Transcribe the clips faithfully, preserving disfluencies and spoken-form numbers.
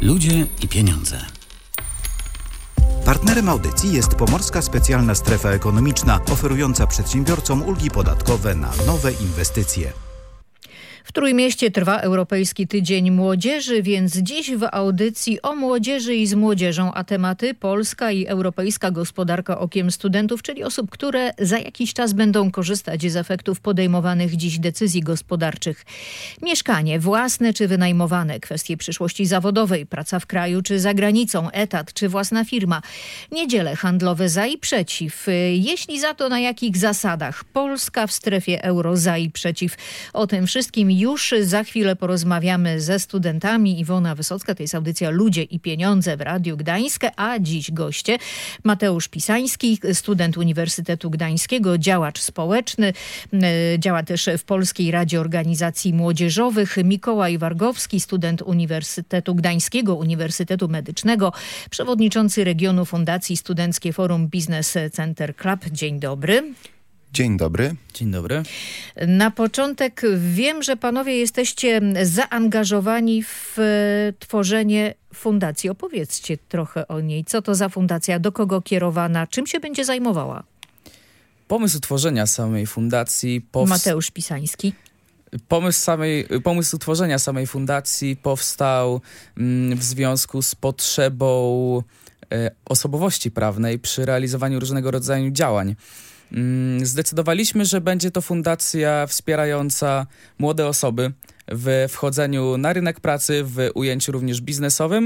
Ludzie i pieniądze. Partnerem audycji jest Pomorska Specjalna Strefa Ekonomiczna, oferująca przedsiębiorcom ulgi podatkowe na nowe inwestycje. W Trójmieście trwa Europejski Tydzień Młodzieży, więc dziś w audycji o młodzieży i z młodzieżą, a tematy polska i europejska gospodarka okiem studentów, czyli osób, które za jakiś czas będą korzystać z efektów podejmowanych dziś decyzji gospodarczych. Mieszkanie własne czy wynajmowane, kwestie przyszłości zawodowej, praca w kraju czy za granicą, etat czy własna firma, niedziele handlowe za i przeciw. Jeśli za to na jakich zasadach? Polska w strefie euro za i przeciw. O tym wszystkim już za chwilę porozmawiamy ze studentami. Iwona Wysocka, to jest audycja Ludzie i Pieniądze w Radiu Gdańskie, a dziś goście Mateusz Pisański, student Uniwersytetu Gdańskiego, działacz społeczny, działa też w Polskiej Radzie Organizacji Młodzieżowych, Mikołaj Wargowski, student Uniwersytetu Gdańskiego, Uniwersytetu Medycznego, przewodniczący regionu Fundacji Studenckie Forum Business Center Club. Dzień dobry. Dzień dobry. Dzień dobry. Na początek wiem, że panowie jesteście zaangażowani w tworzenie fundacji. Opowiedzcie trochę o niej. Co to za fundacja, do kogo kierowana, czym się będzie zajmowała? Pomysł tworzenia samej fundacji... Powst... Mateusz Pisański. Pomysł, samej, pomysł tworzenia samej fundacji powstał mm, w związku z potrzebą e, osobowości prawnej przy realizowaniu różnego rodzaju działań. Zdecydowaliśmy, że będzie to fundacja wspierająca młode osoby w wchodzeniu na rynek pracy, w ujęciu również biznesowym.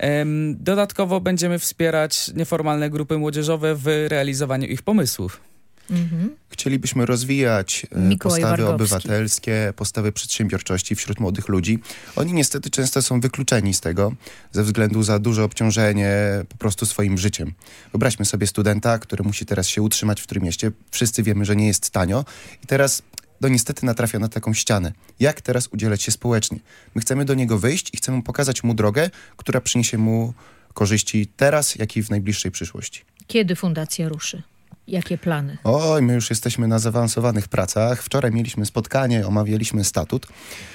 Dodatkowo będziemy wspierać nieformalne grupy młodzieżowe w realizowaniu ich pomysłów. Mhm. Chcielibyśmy rozwijać Mikołaj postawy Wargowski. obywatelskie, postawy przedsiębiorczości wśród młodych ludzi. Oni niestety często są wykluczeni z tego ze względu za duże obciążenie po prostu swoim życiem. Wyobraźmy sobie studenta, który musi teraz się utrzymać w Trójmieście. Wszyscy wiemy, że nie jest tanio i teraz no niestety natrafia na taką ścianę. Jak teraz udzielać się społecznie? My chcemy do niego wyjść i chcemy pokazać mu drogę, która przyniesie mu korzyści teraz, jak i w najbliższej przyszłości. Kiedy fundacja ruszy? Jakie plany? Oj, my już jesteśmy na zaawansowanych pracach. Wczoraj mieliśmy spotkanie, omawialiśmy statut.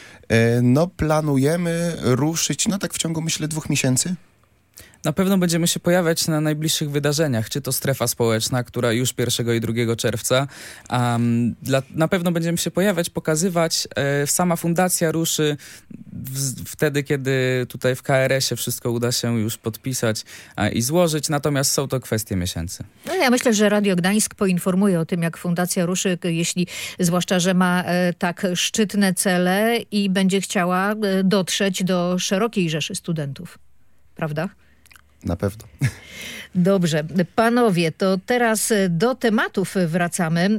No, planujemy ruszyć, no tak w ciągu, myślę, dwóch miesięcy. Na pewno będziemy się pojawiać na najbliższych wydarzeniach, czy to strefa społeczna, która już pierwszego i drugiego czerwca. Um, dla, na pewno będziemy się pojawiać, pokazywać. E, sama fundacja ruszy w, wtedy, kiedy tutaj w K R S ie wszystko uda się już podpisać a, i złożyć, natomiast są to kwestie miesięcy. No ja myślę, że Radio Gdańsk poinformuje o tym, jak fundacja ruszy, jeśli zwłaszcza, że ma e, tak szczytne cele i będzie chciała e, dotrzeć do szerokiej rzeszy studentów. Prawda? Na pewno. Dobrze. Panowie, to teraz do tematów wracamy.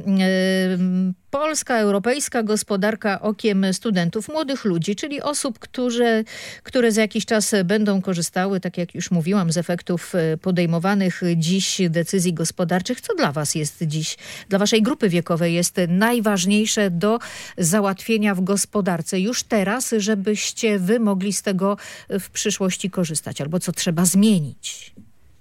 Polska, europejska gospodarka okiem studentów, młodych ludzi, czyli osób, które, które za jakiś czas będą korzystały, tak jak już mówiłam, z efektów podejmowanych dziś decyzji gospodarczych. Co dla was jest dziś, dla waszej grupy wiekowej jest najważniejsze do załatwienia w gospodarce już teraz, żebyście wy mogli z tego w przyszłości korzystać? Albo co trzeba zmienić?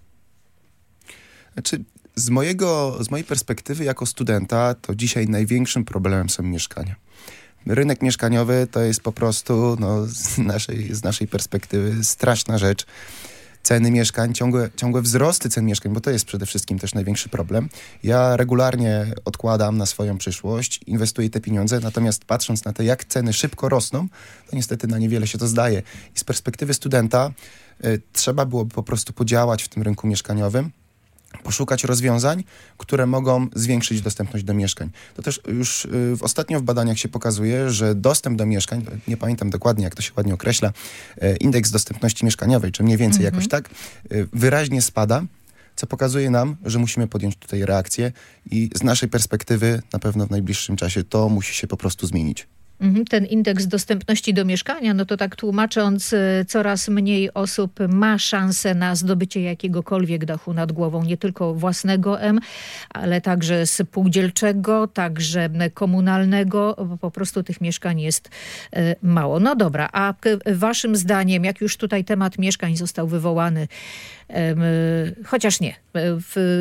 Znaczy, z, mojego, z mojej perspektywy jako studenta, to dzisiaj największym problemem są mieszkania. Rynek mieszkaniowy to jest po prostu no, z, naszej, z naszej perspektywy straszna rzecz. Ceny mieszkań, ciągłe, ciągłe wzrosty cen mieszkań, bo to jest przede wszystkim też największy problem. Ja regularnie odkładam na swoją przyszłość, inwestuję te pieniądze, natomiast patrząc na to, jak ceny szybko rosną, to niestety na niewiele się to zdaje. I z perspektywy studenta y, trzeba byłoby po prostu podziałać w tym rynku mieszkaniowym, poszukać rozwiązań, które mogą zwiększyć dostępność do mieszkań. To też już y, ostatnio w badaniach się pokazuje, że dostęp do mieszkań, nie pamiętam dokładnie, jak to się ładnie określa, y, indeks dostępności mieszkaniowej, czy mniej więcej mm-hmm. jakoś tak, y, wyraźnie spada, co pokazuje nam, że musimy podjąć tutaj reakcję i z naszej perspektywy na pewno w najbliższym czasie to musi się po prostu zmienić. Ten indeks dostępności do mieszkania, no to tak tłumacząc, coraz mniej osób ma szansę na zdobycie jakiegokolwiek dachu nad głową, nie tylko własnego M, ale także spółdzielczego, także komunalnego. Po prostu tych mieszkań jest mało. No dobra, a waszym zdaniem, jak już tutaj temat mieszkań został wywołany, chociaż nie, w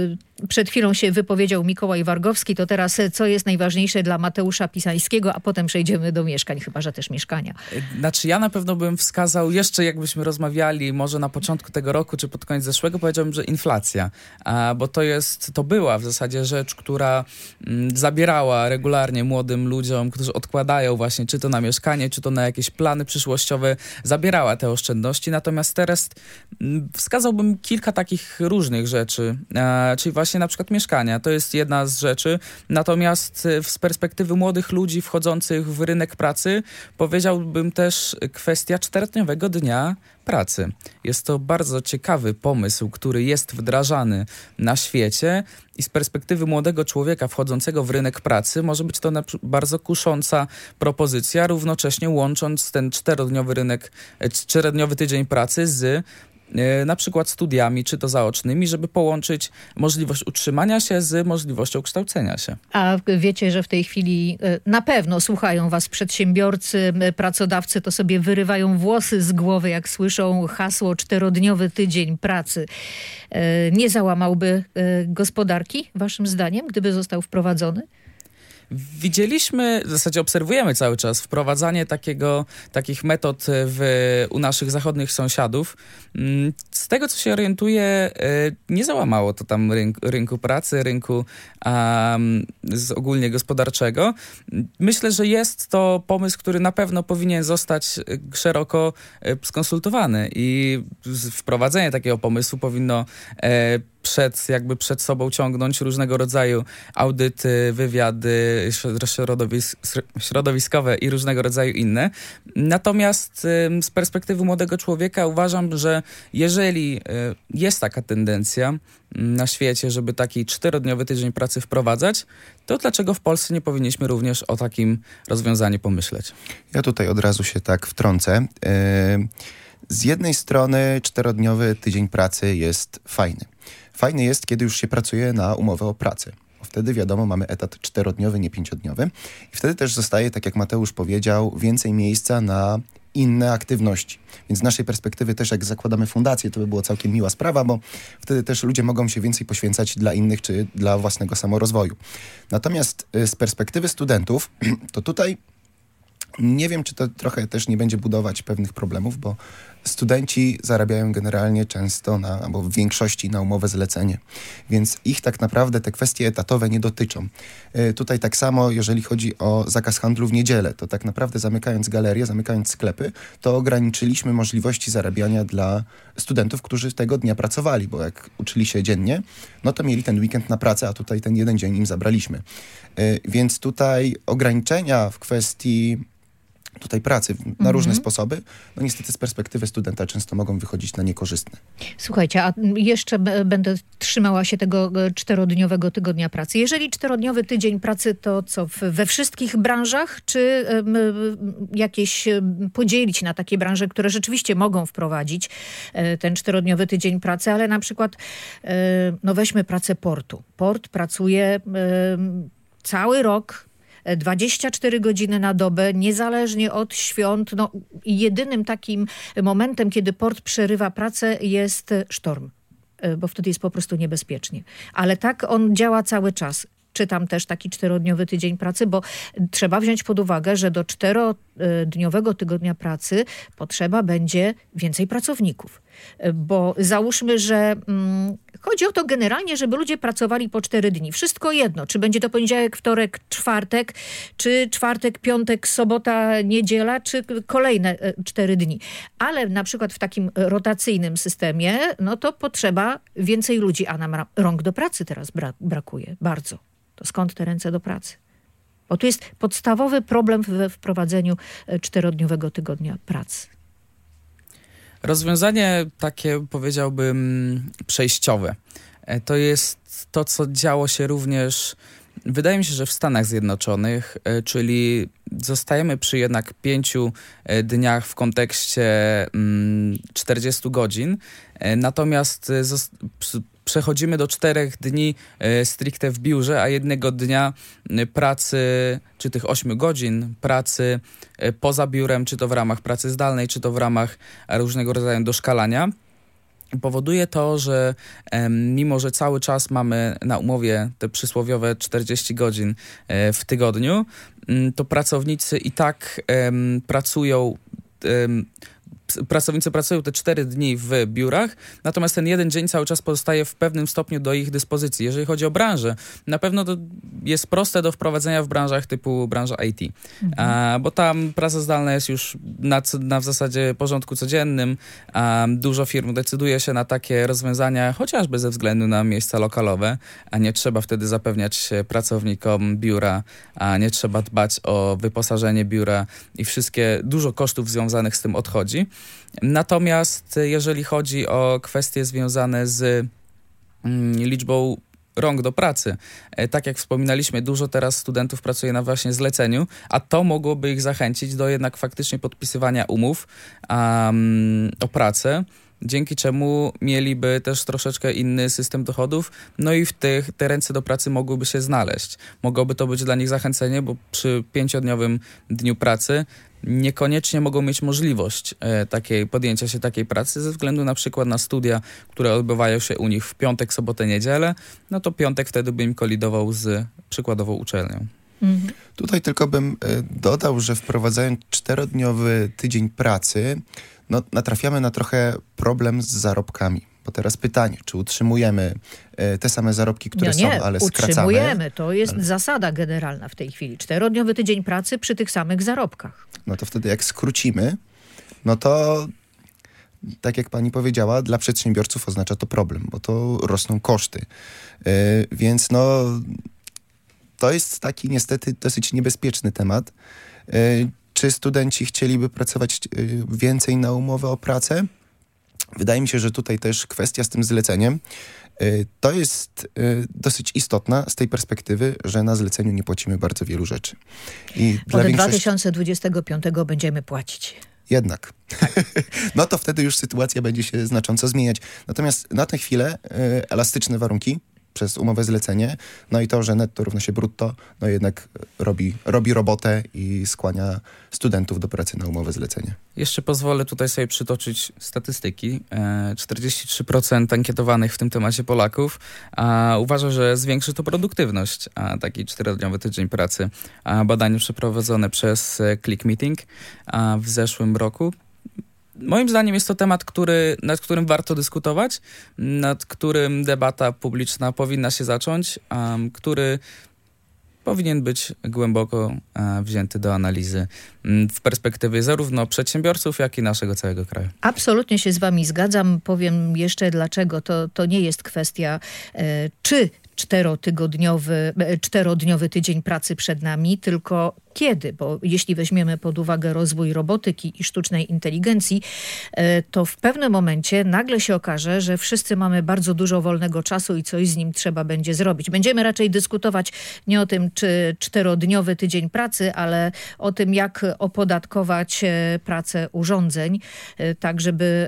Przed chwilą się wypowiedział Mikołaj Wargowski, to teraz co jest najważniejsze dla Mateusza Pisańskiego, a potem przejdziemy do mieszkań, chyba że też mieszkania. Znaczy ja na pewno bym wskazał, jeszcze jakbyśmy rozmawiali może na początku tego roku, czy pod koniec zeszłego, powiedziałbym, że inflacja, a, bo to jest, to była w zasadzie rzecz, która m, zabierała regularnie młodym ludziom, którzy odkładają właśnie czy to na mieszkanie, czy to na jakieś plany przyszłościowe, zabierała te oszczędności, natomiast teraz m, wskazałbym kilka takich różnych rzeczy, e, czyli właśnie na przykład mieszkania, to jest jedna z rzeczy, natomiast z perspektywy młodych ludzi wchodzących w rynek pracy powiedziałbym też kwestia czterodniowego dnia pracy. Jest to bardzo ciekawy pomysł, który jest wdrażany na świecie i z perspektywy młodego człowieka wchodzącego w rynek pracy może być to na, bardzo kusząca propozycja, równocześnie łącząc ten czterodniowy rynek, czterodniowy tydzień pracy z na przykład studiami, czy to zaocznymi, żeby połączyć możliwość utrzymania się z możliwością kształcenia się. A wiecie, że w tej chwili na pewno słuchają was przedsiębiorcy, pracodawcy, to sobie wyrywają włosy z głowy, jak słyszą hasło czterodniowy tydzień pracy. Nie załamałby gospodarki, waszym zdaniem, gdyby został wprowadzony? Widzieliśmy, w zasadzie obserwujemy cały czas wprowadzanie takiego, takich metod w, u naszych zachodnich sąsiadów. Z tego, co się orientuję, nie załamało to tam rynku, rynku pracy, rynku um, z ogólnie gospodarczego. Myślę, że jest to pomysł, który na pewno powinien zostać szeroko skonsultowany i wprowadzenie takiego pomysłu powinno e, przed, jakby przed sobą ciągnąć różnego rodzaju audyty, wywiady środowisk, środowiskowe i różnego rodzaju inne. Natomiast z perspektywy młodego człowieka uważam, że jeżeli jest taka tendencja na świecie, żeby taki czterodniowy tydzień pracy wprowadzać, to dlaczego w Polsce nie powinniśmy również o takim rozwiązaniu pomyśleć? Ja tutaj od razu się tak wtrącę. Z jednej strony czterodniowy tydzień pracy jest fajny. Fajny jest, kiedy już się pracuje na umowę o pracę. Bo wtedy wiadomo, mamy etat czterodniowy, nie pięciodniowy. I wtedy też zostaje, tak jak Mateusz powiedział, więcej miejsca na inne aktywności. Więc z naszej perspektywy też, jak zakładamy fundację, to by było całkiem miła sprawa, bo wtedy też ludzie mogą się więcej poświęcać dla innych, czy dla własnego samorozwoju. Natomiast z perspektywy studentów, to tutaj nie wiem, czy to trochę też nie będzie budować pewnych problemów, bo studenci zarabiają generalnie często, na, albo w większości na umowę zlecenie, więc ich tak naprawdę te kwestie etatowe nie dotyczą. Yy, tutaj tak samo, jeżeli chodzi o zakaz handlu w niedzielę, to tak naprawdę zamykając galerie, zamykając sklepy, to ograniczyliśmy możliwości zarabiania dla studentów, którzy tego dnia pracowali, bo jak uczyli się dziennie, no to mieli ten weekend na pracę, a tutaj ten jeden dzień im zabraliśmy. Yy, więc tutaj ograniczenia w kwestii tutaj pracy na mhm. różne sposoby, no niestety z perspektywy studenta często mogą wychodzić na niekorzystne. Słuchajcie, a jeszcze b- będę trzymała się tego czterodniowego tygodnia pracy. Jeżeli czterodniowy tydzień pracy, to co, w, we wszystkich branżach, czy y, y, jakieś y, podzielić na takie branże, które rzeczywiście mogą wprowadzić y, ten czterodniowy tydzień pracy, ale na przykład, y, no weźmy pracę portu. Port pracuje y, cały rok, dwadzieścia cztery godziny na dobę, niezależnie od świąt. No, jedynym takim momentem, kiedy port przerywa pracę, jest sztorm, bo wtedy jest po prostu niebezpiecznie. Ale tak on działa cały czas. Czytam też taki czterodniowy tydzień pracy, bo trzeba wziąć pod uwagę, że do czterodniowego tygodnia pracy potrzeba będzie więcej pracowników. Bo załóżmy, że mm, chodzi o to generalnie, żeby ludzie pracowali po cztery dni. Wszystko jedno, czy będzie to poniedziałek, wtorek, czwartek, czy czwartek, piątek, sobota, niedziela, czy kolejne cztery dni. Ale na przykład w takim rotacyjnym systemie, no to potrzeba więcej ludzi, a nam rąk do pracy teraz bra- brakuje. Bardzo. To skąd te ręce do pracy? Bo tu jest podstawowy problem we wprowadzeniu czterodniowego tygodnia pracy. Rozwiązanie takie, powiedziałbym, przejściowe. To jest to, co działo się również, wydaje mi się, że w Stanach Zjednoczonych, czyli zostajemy przy jednak pięciu dniach w kontekście czterdziestu godzin, natomiast przechodzimy do czterech dni stricte w biurze, a jednego dnia pracy, czy tych ośmiu godzin pracy poza biurem, czy to w ramach pracy zdalnej, czy to w ramach różnego rodzaju doszkalania. powoduje to, że em, mimo, że cały czas mamy na umowie te przysłowiowe czterdzieści godzin e, w tygodniu, m, to pracownicy i tak em, pracują em, Pracownicy pracują te cztery dni w biurach, natomiast ten jeden dzień cały czas pozostaje w pewnym stopniu do ich dyspozycji. Jeżeli chodzi o branżę, na pewno to jest proste do wprowadzenia w branżach typu branża I T, mhm. a, bo tam praca zdalna jest już na, na w zasadzie porządku codziennym. A, dużo firm decyduje się na takie rozwiązania, chociażby ze względu na miejsca lokalowe, a nie trzeba wtedy zapewniać pracownikom biura, a nie trzeba dbać o wyposażenie biura i wszystkie, dużo kosztów związanych z tym odchodzi. Natomiast jeżeli chodzi o kwestie związane z mm, liczbą rąk do pracy, e, tak jak wspominaliśmy, dużo teraz studentów pracuje na właśnie zleceniu, a to mogłoby ich zachęcić do jednak faktycznie podpisywania umów um, o pracę, dzięki czemu mieliby też troszeczkę inny system dochodów, no i w tych te ręce do pracy mogłyby się znaleźć. Mogłoby to być dla nich zachęcenie, bo przy pięciodniowym dniu pracy niekoniecznie mogą mieć możliwość e, takiej, podjęcia się takiej pracy ze względu na przykład na studia, które odbywają się u nich w piątek, sobotę, niedzielę, no to piątek wtedy by im kolidował z przykładową uczelnią. Mhm. Tutaj tylko bym e, dodał, że wprowadzając czterodniowy tydzień pracy, no, natrafiamy na trochę problem z zarobkami. Bo teraz pytanie, czy utrzymujemy e, te same zarobki, które no nie, są, ale skracamy? Utrzymujemy, to jest ale... zasada generalna w tej chwili. Czterodniowy tydzień pracy przy tych samych zarobkach. No to wtedy jak skrócimy, no to tak jak pani powiedziała, dla przedsiębiorców oznacza to problem, bo to rosną koszty. E, więc no to jest taki niestety dosyć niebezpieczny temat. E, czy studenci chcieliby pracować e, więcej na umowę o pracę? Wydaje mi się, że tutaj też kwestia z tym zleceniem y, to jest y, dosyć istotna z tej perspektywy, że na zleceniu nie płacimy bardzo wielu rzeczy. I Od dla większości... dwa tysiące dwudziestego piątego będziemy płacić. Jednak. No to wtedy już sytuacja będzie się znacząco zmieniać. Natomiast na tę chwilę y, elastyczne warunki przez umowę zlecenie, no i to, że netto równa się brutto, no jednak robi, robi robotę i skłania studentów do pracy na umowę zlecenie. Jeszcze pozwolę tutaj sobie przytoczyć statystyki. czterdzieści trzy procent ankietowanych w tym temacie Polaków a, uważa, że zwiększy to produktywność, a, taki czterodniowy tydzień pracy. A, badanie przeprowadzone przez Click Meeting a, w zeszłym roku. Moim zdaniem jest to temat, który, nad którym warto dyskutować, nad którym debata publiczna powinna się zacząć, um, który powinien być głęboko um, wzięty do analizy um, w perspektywie zarówno przedsiębiorców, jak i naszego całego kraju. Absolutnie się z wami zgadzam. Powiem jeszcze dlaczego. To, to nie jest kwestia e, czy czterotygodniowy, czterodniowy tydzień pracy przed nami, tylko kiedy, bo jeśli weźmiemy pod uwagę rozwój robotyki i sztucznej inteligencji, to w pewnym momencie nagle się okaże, że wszyscy mamy bardzo dużo wolnego czasu i coś z nim trzeba będzie zrobić. Będziemy raczej dyskutować nie o tym, czy czterodniowy tydzień pracy, ale o tym, jak opodatkować pracę urządzeń, tak żeby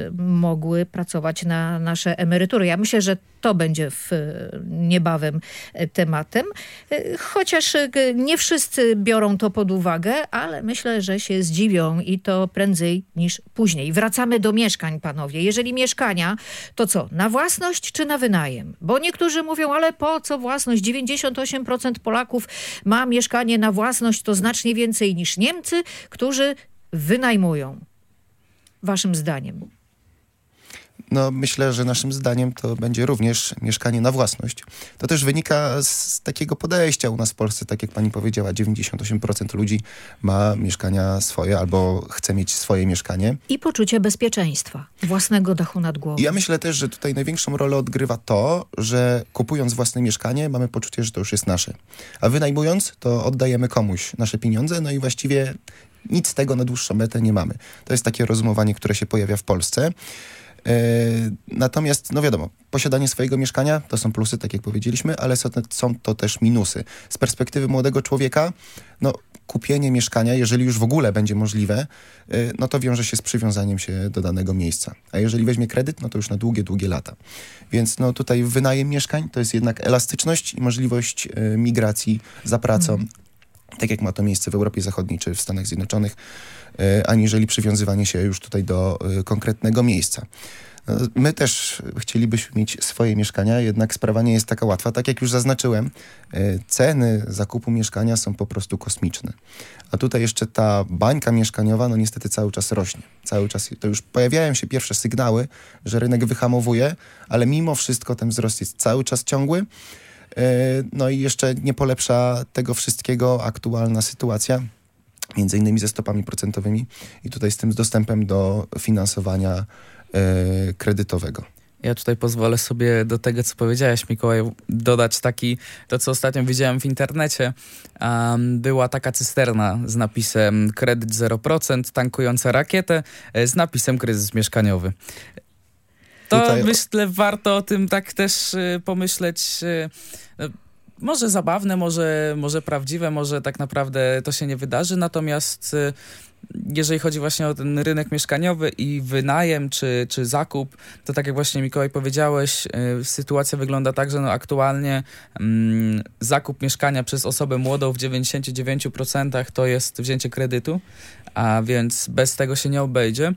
mogły pracować na nasze emerytury. Ja myślę, że to będzie w niebawem tematem, chociaż nie wszyscy biorą to pod uwagę, ale myślę, że się zdziwią i to prędzej niż później. Wracamy do mieszkań, panowie. Jeżeli mieszkania, to co? Na własność czy na wynajem? Bo niektórzy mówią, ale po co własność? dziewięćdziesiąt osiem procent Polaków ma mieszkanie na własność, to znacznie więcej niż Niemcy, którzy wynajmują. Waszym zdaniem? No myślę, że naszym zdaniem to będzie również mieszkanie na własność. To też wynika z takiego podejścia u nas w Polsce, tak jak pani powiedziała, dziewięćdziesiąt osiem procent ludzi ma mieszkania swoje albo chce mieć swoje mieszkanie. I poczucie bezpieczeństwa, własnego dachu nad głową. I ja myślę też, że tutaj największą rolę odgrywa to, że kupując własne mieszkanie mamy poczucie, że to już jest nasze. A wynajmując, to oddajemy komuś nasze pieniądze, no i właściwie nic z tego na dłuższą metę nie mamy. To jest takie rozumowanie, które się pojawia w Polsce. Natomiast, no wiadomo, posiadanie swojego mieszkania to są plusy, tak jak powiedzieliśmy, ale są, są to też minusy. Z perspektywy młodego człowieka, no kupienie mieszkania, jeżeli już w ogóle będzie możliwe, no to wiąże się z przywiązaniem się do danego miejsca. A jeżeli weźmie kredyt, no to już na długie, długie lata. Więc no tutaj wynajem mieszkań to jest jednak elastyczność i możliwość migracji za pracą. Mhm. Tak jak ma to miejsce w Europie Zachodniej czy w Stanach Zjednoczonych, aniżeli przywiązywanie się już tutaj do konkretnego miejsca. My też chcielibyśmy mieć swoje mieszkania, jednak sprawa nie jest taka łatwa. Tak jak już zaznaczyłem, ceny zakupu mieszkania są po prostu kosmiczne. A tutaj jeszcze ta bańka mieszkaniowa, no niestety cały czas rośnie. Cały czas, to już pojawiają się pierwsze sygnały, że rynek wyhamowuje, ale mimo wszystko ten wzrost jest cały czas ciągły. No i jeszcze nie polepsza tego wszystkiego aktualna sytuacja, między innymi ze stopami procentowymi i tutaj z tym dostępem do finansowania e, kredytowego. Ja tutaj pozwolę sobie do tego, co powiedziałeś, Mikołaj, dodać taki, to co ostatnio widziałem w internecie. Um, była taka cysterna z napisem kredyt zero procent, tankująca rakietę, z napisem kryzys mieszkaniowy. To Tutaj... myślę, warto o tym tak też y, pomyśleć. Y, y, może zabawne, może, może prawdziwe, może tak naprawdę to się nie wydarzy, natomiast y, jeżeli chodzi właśnie o ten rynek mieszkaniowy i wynajem czy, czy zakup, to tak jak właśnie Mikołaj powiedziałeś, y, sytuacja wygląda tak, że no aktualnie y, zakup mieszkania przez osobę młodą w dziewięćdziesiąt dziewięć procent to jest wzięcie kredytu, a więc bez tego się nie obejdzie.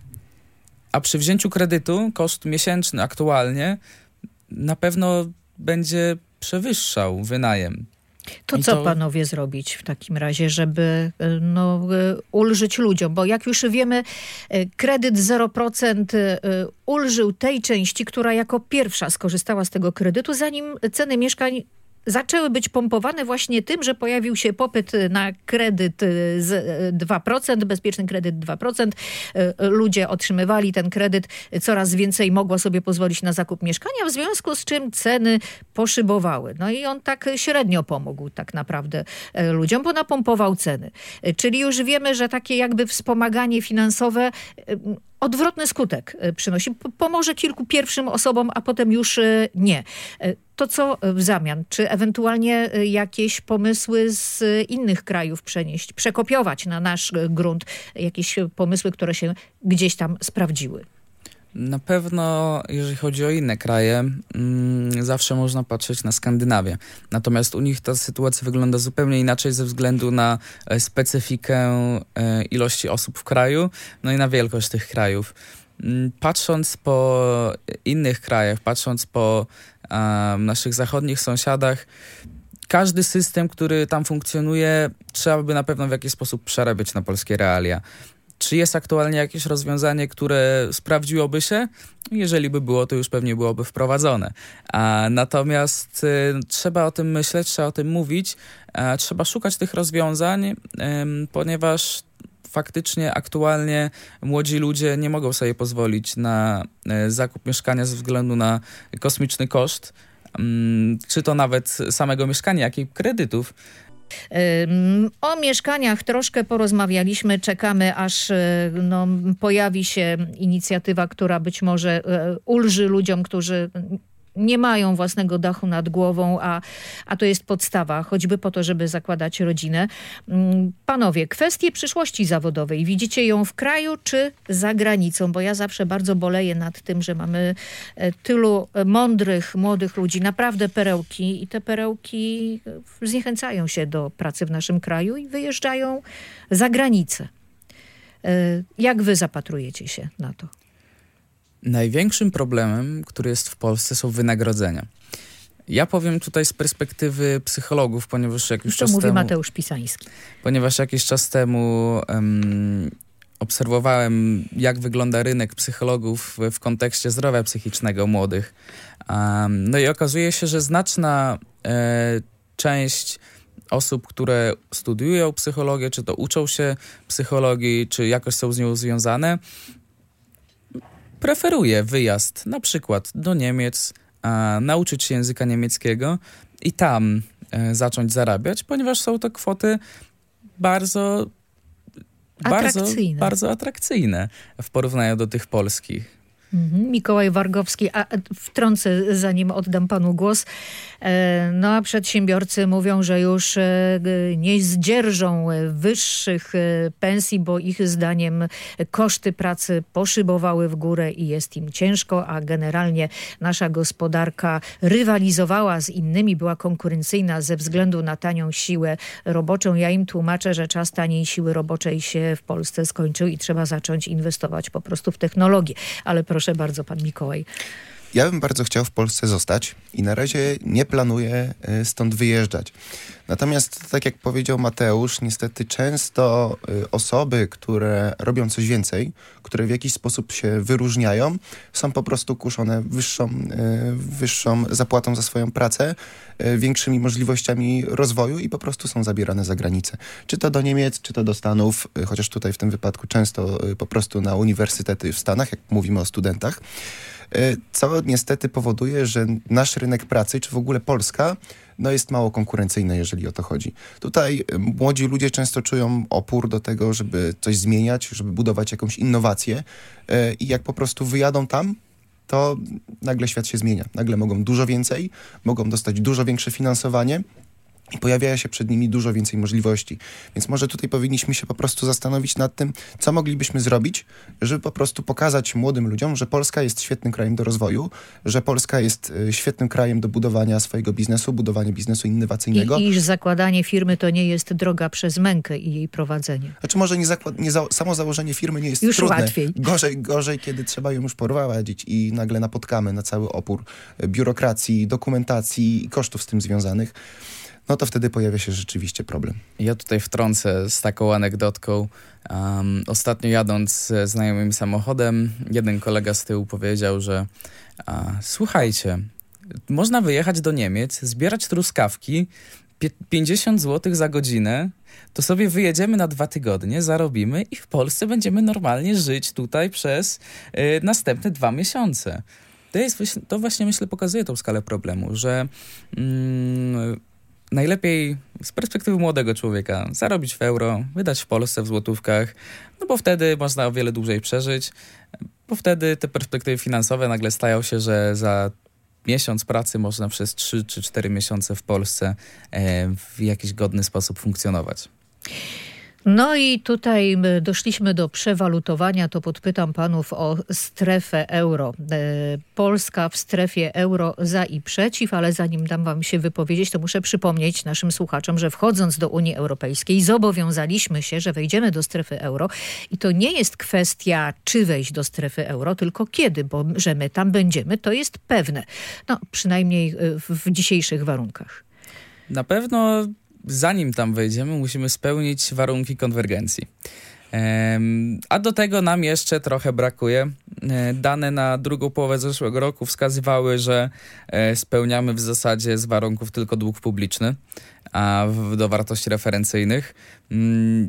A przy wzięciu kredytu koszt miesięczny aktualnie na pewno będzie przewyższał wynajem. To I co to... panowie zrobić w takim razie, żeby no, ulżyć ludziom? Bo jak już wiemy, kredyt zero procent ulżył tej części, która jako pierwsza skorzystała z tego kredytu, zanim ceny mieszkań zaczęły być pompowane właśnie tym, że pojawił się popyt na kredyt z dwa procent, bezpieczny kredyt dwa procent. Ludzie otrzymywali ten kredyt, coraz więcej mogło sobie pozwolić na zakup mieszkania, w związku z czym ceny poszybowały. No i on tak średnio pomógł tak naprawdę ludziom, bo napompował ceny. Czyli już wiemy, że takie jakby wspomaganie finansowe odwrotny skutek przynosi. Pomoże kilku pierwszym osobom, a potem już nie. To co w zamian? Czy ewentualnie jakieś pomysły z innych krajów przenieść, przekopiować na nasz grunt? Jakieś pomysły, które się gdzieś tam sprawdziły? Na pewno, jeżeli chodzi o inne kraje, mm, zawsze można patrzeć na Skandynawię. Natomiast u nich ta sytuacja wygląda zupełnie inaczej ze względu na specyfikę e, ilości osób w kraju, no i na wielkość tych krajów. Patrząc po innych krajach, patrząc po e, naszych zachodnich sąsiadach, każdy system, który tam funkcjonuje, trzeba by na pewno w jakiś sposób przerabiać na polskie realia. Czy jest aktualnie jakieś rozwiązanie, które sprawdziłoby się? Jeżeli by było, to już pewnie byłoby wprowadzone. A, natomiast y, trzeba o tym myśleć, trzeba o tym mówić, a, trzeba szukać tych rozwiązań, y, ponieważ faktycznie aktualnie młodzi ludzie nie mogą sobie pozwolić na y, zakup mieszkania ze względu na kosmiczny koszt, y, czy to nawet samego mieszkania, jak i kredytów. O mieszkaniach troszkę porozmawialiśmy, czekamy aż no, pojawi się inicjatywa, która być może ulży ludziom, którzy nie mają własnego dachu nad głową, a, a to jest podstawa, choćby po to, żeby zakładać rodzinę. Panowie, kwestie przyszłości zawodowej, widzicie ją w kraju czy za granicą? Bo ja zawsze bardzo boleję nad tym, że mamy tylu mądrych, młodych ludzi, naprawdę perełki i te perełki zniechęcają się do pracy w naszym kraju i wyjeżdżają za granicę. Jak wy zapatrujecie się na to? Największym problemem, który jest w Polsce, są wynagrodzenia. Ja powiem tutaj z perspektywy psychologów, ponieważ jakiś czas mówi temu... Mateusz Pisański. Ponieważ jakiś czas temu um, obserwowałem, jak wygląda rynek psychologów w, w kontekście zdrowia psychicznego młodych. Um, no i okazuje się, że znaczna e, część osób, które studiują psychologię, czy to uczą się psychologii, czy jakoś są z nią związane, preferuje wyjazd na przykład do Niemiec, a, nauczyć się języka niemieckiego i tam e, zacząć zarabiać, ponieważ są to kwoty bardzo, bardzo, bardzo atrakcyjne w porównaniu do tych polskich. Mikołaj Wargowski, a wtrącę, zanim oddam panu głos. No a przedsiębiorcy mówią, że już nie zdzierżą wyższych pensji, bo ich zdaniem koszty pracy poszybowały w górę i jest im ciężko, a generalnie nasza gospodarka rywalizowała z innymi, była konkurencyjna ze względu na tanią siłę roboczą. Ja im tłumaczę, że czas taniej siły roboczej się w Polsce skończył i trzeba zacząć inwestować po prostu w technologię. Ale proszę Proszę bardzo, pan Mikołaj. Ja bym bardzo chciał w Polsce zostać i na razie nie planuję stąd wyjeżdżać. Natomiast, tak jak powiedział Mateusz, niestety często osoby, które robią coś więcej, które w jakiś sposób się wyróżniają, są po prostu kuszone wyższą, wyższą zapłatą za swoją pracę, większymi możliwościami rozwoju i po prostu są zabierane za granicę. Czy to do Niemiec, czy to do Stanów, chociaż tutaj w tym wypadku często po prostu na uniwersytety w Stanach, jak mówimy o studentach. Co niestety powoduje, że nasz rynek pracy, czy w ogóle Polska, no jest mało konkurencyjna, jeżeli o to chodzi. Tutaj młodzi ludzie często czują opór do tego, żeby coś zmieniać, żeby budować jakąś innowację i jak po prostu wyjadą tam, to nagle świat się zmienia. Nagle mogą dużo więcej, mogą dostać dużo większe finansowanie i pojawia się przed nimi dużo więcej możliwości. Więc może tutaj powinniśmy się po prostu zastanowić nad tym, co moglibyśmy zrobić, żeby po prostu pokazać młodym ludziom, że Polska jest świetnym krajem do rozwoju, że Polska jest świetnym krajem do budowania swojego biznesu, budowania biznesu innowacyjnego. I iż zakładanie firmy to nie jest droga przez mękę i jej prowadzenie. Znaczy może nie, zakład- nie za- samo założenie firmy nie jest już trudne. Łatwiej. Gorzej, gorzej, kiedy trzeba ją już prowadzić i nagle napotkamy na cały opór biurokracji, dokumentacji i kosztów z tym związanych. No to wtedy pojawia się rzeczywiście problem. Ja tutaj wtrącę z taką anegdotką. Um, ostatnio jadąc ze znajomym samochodem, jeden kolega z tyłu powiedział, że a, słuchajcie, można wyjechać do Niemiec, zbierać truskawki, pie- pięćdziesiąt złotych za godzinę, to sobie wyjedziemy na dwa tygodnie, zarobimy i w Polsce będziemy normalnie żyć tutaj przez y, następne dwa miesiące. To, jest, to właśnie, myślę, pokazuje tą skalę problemu, że mm, najlepiej z perspektywy młodego człowieka zarobić w euro, wydać w Polsce w złotówkach, no bo wtedy można o wiele dłużej przeżyć, bo wtedy te perspektywy finansowe nagle stają się, że za miesiąc pracy można przez trzy czy cztery miesiące w Polsce e, w jakiś godny sposób funkcjonować. No i tutaj doszliśmy do przewalutowania, to podpytam panów o strefę euro. Polska w strefie euro za i przeciw, ale zanim dam wam się wypowiedzieć, to muszę przypomnieć naszym słuchaczom, że wchodząc do Unii Europejskiej zobowiązaliśmy się, że wejdziemy do strefy euro i to nie jest kwestia, czy wejść do strefy euro, tylko kiedy, bo że my tam będziemy, to jest pewne. No przynajmniej w, w dzisiejszych warunkach. Na pewno zanim tam wejdziemy, musimy spełnić warunki konwergencji. Ehm, a do tego nam jeszcze trochę brakuje. E, dane na drugą połowę zeszłego roku wskazywały, że e, spełniamy w zasadzie z warunków tylko dług publiczny, a w, do wartości referencyjnych. Mm,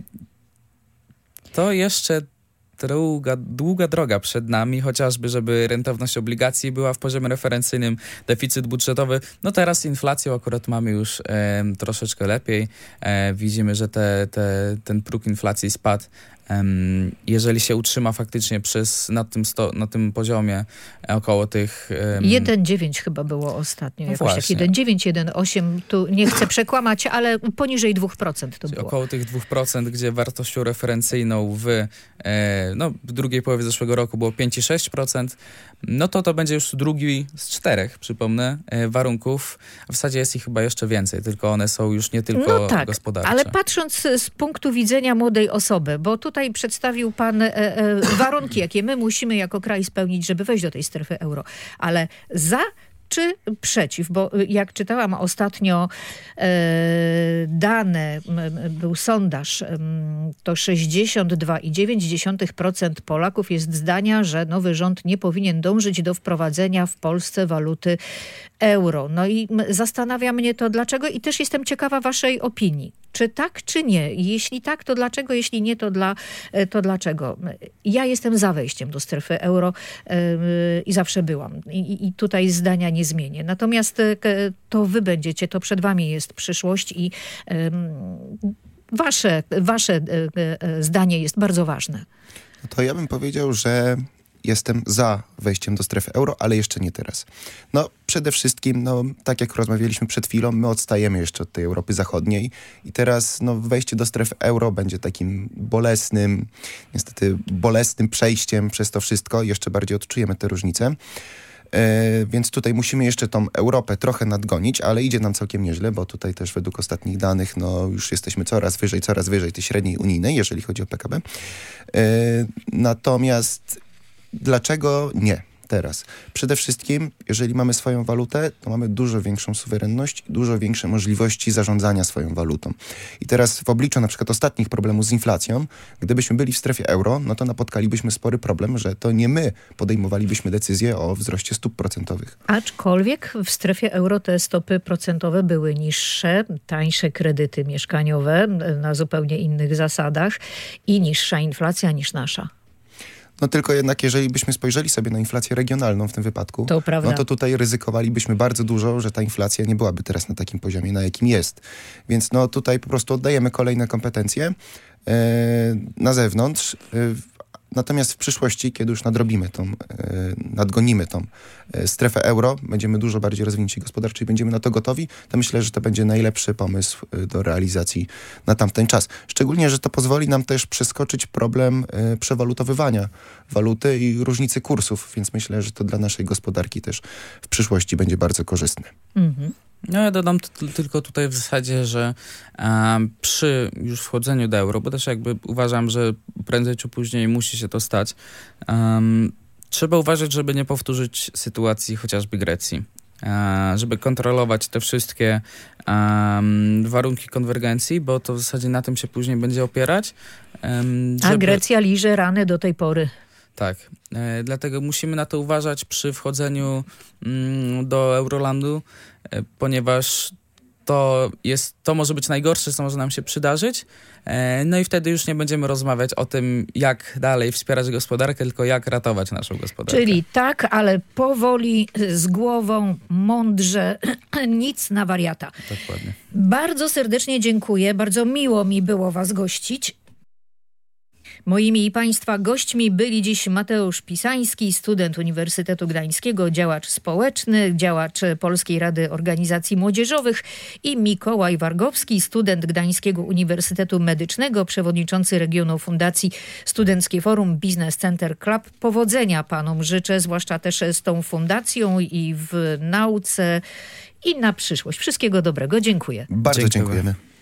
to jeszcze Długa, długa droga przed nami, chociażby żeby rentowność obligacji była w poziomie referencyjnym, deficyt budżetowy. No teraz z inflacją akurat mamy już e, troszeczkę lepiej. E, widzimy, że te, te, ten próg inflacji spadł. Um, jeżeli się utrzyma faktycznie przez, na, tym sto, na tym poziomie około tych... Um, jeden przecinek dziewięć chyba było ostatnio. No jakoś tak jeden przecinek dziewięć, jeden przecinek osiem. Tu nie chcę przekłamać, ale poniżej dwa procent to było. Około tych dwa procent, gdzie wartością referencyjną w, e, no, w drugiej połowie zeszłego roku było pięć przecinek sześć procent. No to to będzie już drugi z czterech, przypomnę, e, warunków. W zasadzie jest ich chyba jeszcze więcej, tylko one są już nie tylko no tak, gospodarcze. Ale patrząc z punktu widzenia młodej osoby, bo tutaj przedstawił pan e, e, warunki, jakie my musimy jako kraj spełnić, żeby wejść do tej strefy euro. Ale za czy przeciw? Bo jak czytałam ostatnio e, dane, m, był sondaż, m, to sześćdziesiąt dwa przecinek dziewięć procent Polaków jest zdania, że nowy rząd nie powinien dążyć do wprowadzenia w Polsce waluty euro. No i zastanawia mnie to dlaczego i też jestem ciekawa waszej opinii. Czy tak, czy nie? Jeśli tak, to dlaczego? Jeśli nie, to, dla, to dlaczego? Ja jestem za wejściem do strefy euro yy, i zawsze byłam. I, I tutaj zdania nie zmienię. Natomiast yy, to wy będziecie, to przed wami jest przyszłość i yy, wasze, wasze yy, zdanie jest bardzo ważne. No to ja bym powiedział, że jestem za wejściem do strefy euro, ale jeszcze nie teraz. No przede wszystkim, no tak jak rozmawialiśmy przed chwilą, my odstajemy jeszcze od tej Europy Zachodniej i teraz no, wejście do strefy euro będzie takim bolesnym, niestety bolesnym przejściem przez to wszystko. Jeszcze bardziej odczujemy te różnice. E, więc tutaj musimy jeszcze tą Europę trochę nadgonić, ale idzie nam całkiem nieźle, bo tutaj też według ostatnich danych no, już jesteśmy coraz wyżej, coraz wyżej tej średniej unijnej, jeżeli chodzi o P K B. E, natomiast dlaczego nie? teraz. Przede wszystkim, jeżeli mamy swoją walutę, to mamy dużo większą suwerenność i dużo większe możliwości zarządzania swoją walutą. I teraz w obliczu na przykład ostatnich problemów z inflacją, gdybyśmy byli w strefie euro, no to napotkalibyśmy spory problem, że to nie my podejmowalibyśmy decyzję o wzroście stóp procentowych. Aczkolwiek w strefie euro te stopy procentowe były niższe, tańsze kredyty mieszkaniowe na zupełnie innych zasadach i niższa inflacja niż nasza. No tylko jednak, jeżeli byśmy spojrzeli sobie na inflację regionalną w tym wypadku, to prawda. no to tutaj ryzykowalibyśmy bardzo dużo, że ta inflacja nie byłaby teraz na takim poziomie, na jakim jest. Więc no tutaj po prostu oddajemy kolejne kompetencje yy, na zewnątrz. Yy, Natomiast w przyszłości, kiedy już nadrobimy tą, nadgonimy tą strefę euro, będziemy dużo bardziej rozwinięci gospodarczo i będziemy na to gotowi, to myślę, że to będzie najlepszy pomysł do realizacji na tamten czas. Szczególnie, że to pozwoli nam też przeskoczyć problem przewalutowywania waluty i różnicy kursów, więc myślę, że to dla naszej gospodarki też w przyszłości będzie bardzo korzystne. Mhm. No ja dodam t- tylko tutaj w zasadzie, że um, przy już wchodzeniu do euro, bo też jakby uważam, że prędzej czy później musi się to stać, um, trzeba uważać, żeby nie powtórzyć sytuacji chociażby Grecji. E, żeby kontrolować te wszystkie um, warunki konwergencji, bo to w zasadzie na tym się później będzie opierać. Um, żeby... A Grecja liże rany do tej pory. Tak, e, dlatego musimy na to uważać przy wchodzeniu mm, do Eurolandu, e, ponieważ to jest, to może być najgorsze, co może nam się przydarzyć. E, no i wtedy już nie będziemy rozmawiać o tym, jak dalej wspierać gospodarkę, tylko jak ratować naszą gospodarkę. Czyli tak, ale powoli, z głową, mądrze, nic na wariata. Dokładnie. Bardzo serdecznie dziękuję, bardzo miło mi było was gościć. Moimi i Państwa gośćmi byli dziś Mateusz Pisański, student Uniwersytetu Gdańskiego, działacz społeczny, działacz Polskiej Rady Organizacji Młodzieżowych i Mikołaj Wargowski, student Gdańskiego Uniwersytetu Medycznego, przewodniczący regionu Fundacji Studenckie Forum Business Center Club. Powodzenia panom życzę, zwłaszcza też z tą fundacją i w nauce i na przyszłość. Wszystkiego dobrego. Dziękuję. Bardzo Dziękuję. dziękujemy.